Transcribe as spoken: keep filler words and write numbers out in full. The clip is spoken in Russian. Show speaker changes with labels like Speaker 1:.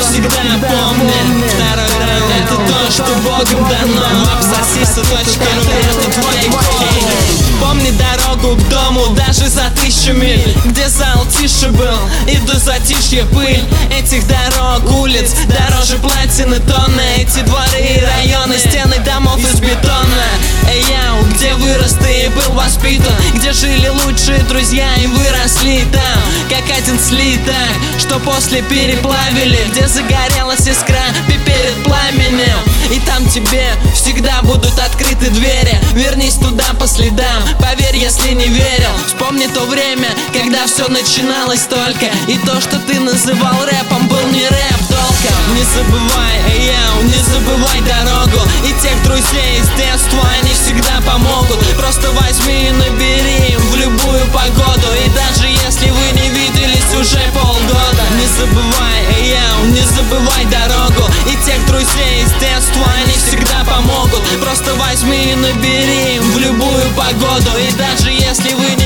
Speaker 1: всегда помни. Второй раунд — это то, что Богом дано. Абсосиса точка ру — это твой код. Помни дорогу к дому даже за тысячу миль, где зал тише был и до затишья пыль этих дорог, улиц дороже платины тонны. Эти дворы и районы, стены домов из бетона. Эй, яу, где вырос ты и был воспитан, где жили лучшие друзья и выросли там, как один слиток, что после переплавили, где загорелась искра перед пламенем. И там тебе всегда будут открыты двери. Вернись туда по следам, поверь, если не верил. Вспомни то время, когда все начиналось только, и то, что ты называл рэпом, был не рэп толком. Не забывай, эй, яу, не забывай дорогу и тех друзей из детства, они всегда помогут. Просто возьми и набери им в любую погоду, и даже если вы не виделись уже полгода. Не забывай, эй, яу, не забывай дорогу и тех друзей из детства, они всегда помогут. Просто возьми и набери им в любую погоду, и даже если вы не